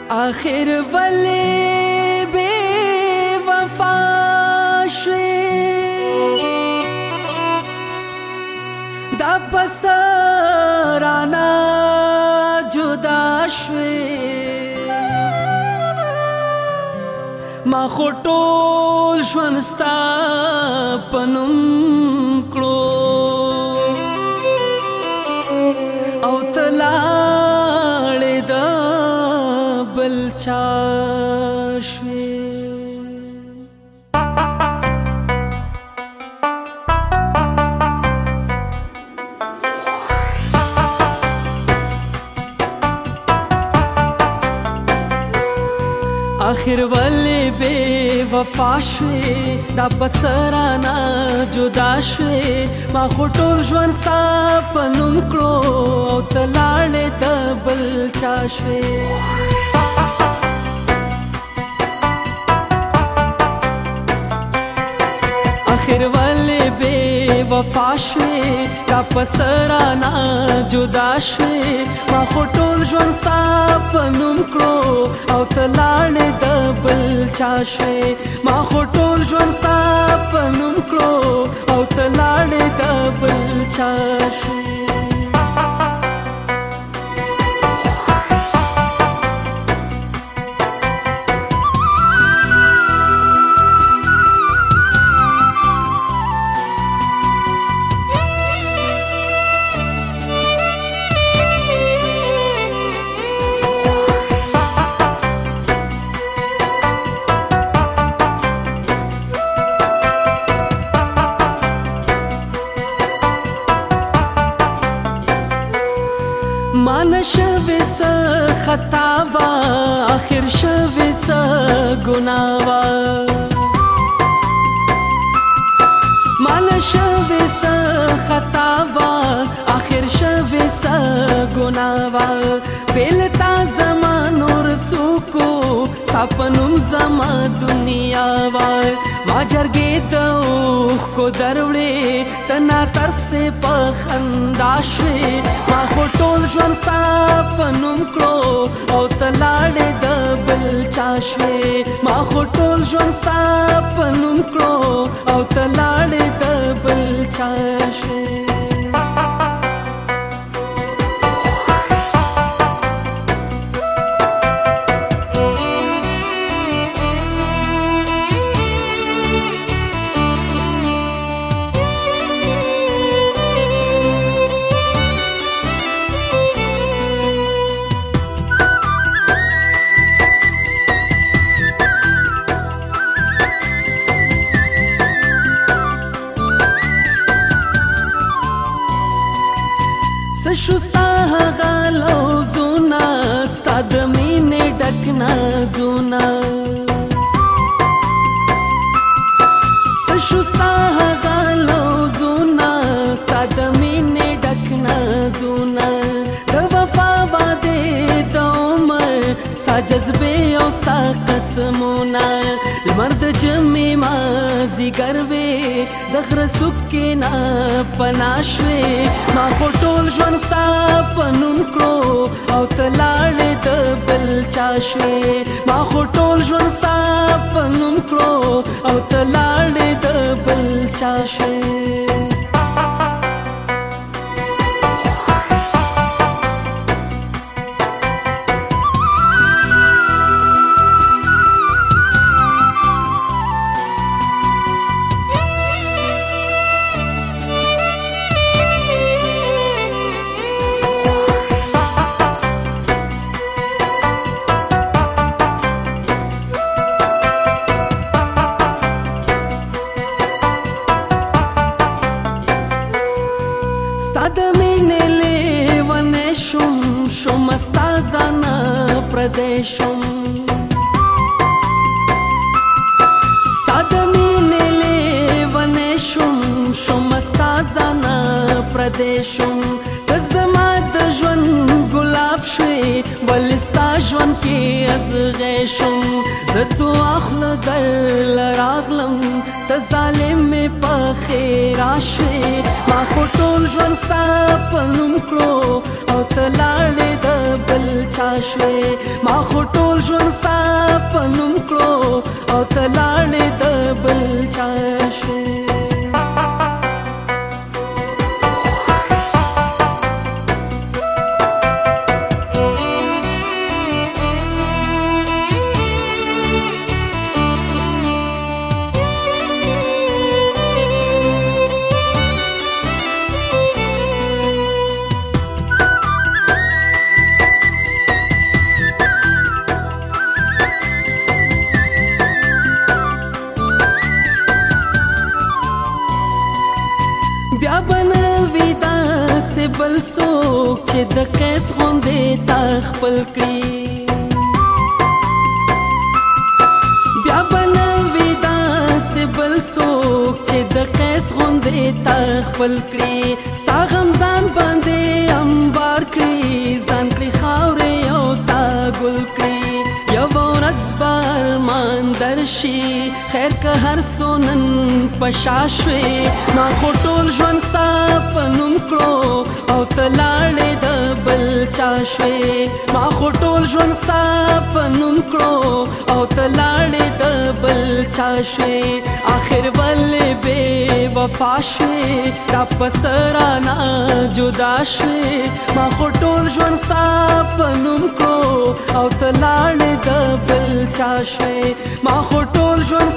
आखिर वले बेवफा शुए दा पसराना जुदा शुए मा खो टोल ژوند ستا په نوم کړو او ته لاړې د بل چا شوې आखिर वले बेवफा शुए دا بسرانا جدا شوې ما خو ټول ژوند ستا په نوم کړو او ته لاړې د بل چا شوې आखिर वले बेवफा शुए دا بسرانا جدا شوې ما خو ټول ژوند ستا په نوم کړو او ته لاړې د بل چا شوې ما خو ټول ژوند ستا په نوم کړو او ته لاړې د بل چا شوې مان شوی سا خطا وا آخر شوی سا گناه وا مان شوی سا خطا وا آخر شوی سا گناه وا بیلتا زمان اور سوکو سپنم زما دنیا وا ما جرګې ته اوښ کو دروړې تنا ترسې په خندا شوې ما خو ټول ژوند ستا په نوم کړو او ته لاړې د بل چا شوې ما خو ټول ژوند ستا په نوم کړو او ته لاړې د بل چا شوې شستا هغه لوزونه ستا د مینې ډک نازونه شستا هغه لوزونه ستا د مینې ډک نازونه د وفا وعدې د عمر ستا جذبې او ستا قسمونه لمر د جمعې مازدیګر وې د غره څوکې نه پناه شوې ما خو ټول ژوند ستا په نوم کړو او ته لاړې د بل چا شوې ما خو ټول ژوند ستا په نوم کړو او ته لاړې د بل چا شوې د مینې لیونی شوم ستا ځانه پردی شوم ستا د مینې لیونی شوم ستا ځانه پردی شوم ته زما د ژوند ګلاب شوې ولې ستا ژوند کې ازغی شوم زه تو اخله درله راغلم ته ظالم مې په خیرا شوې ما خو ټول ژوند ستا په نوم کړو او ته لاړې د بل چا شوې ما خو ټول څوک چې د قیس غوندې تا خپل کړي بیا به نه وي داسې بل څوک چې د قیس غوندې تا خپل کړي ستا غم ځان باندې انبار کړي ځان کړي خاورې او تا ګل کړي یوه ورځ به ارمان درشي خیر که هر څو نن په شا شوې ما خو ټول ژوند ستا په نوم کړو او ته لاړې د بل چا شوې ما خو ټول ژوند ستا په نوم کړو او ته لاړې د بل چا شوې آخر ولې بې وفا شوې را پسه رانه جدا شوې ما خو ټول ژوند ستا په نوم کړو او ته لاړې د بل چا شوې ما خو ټول ژوند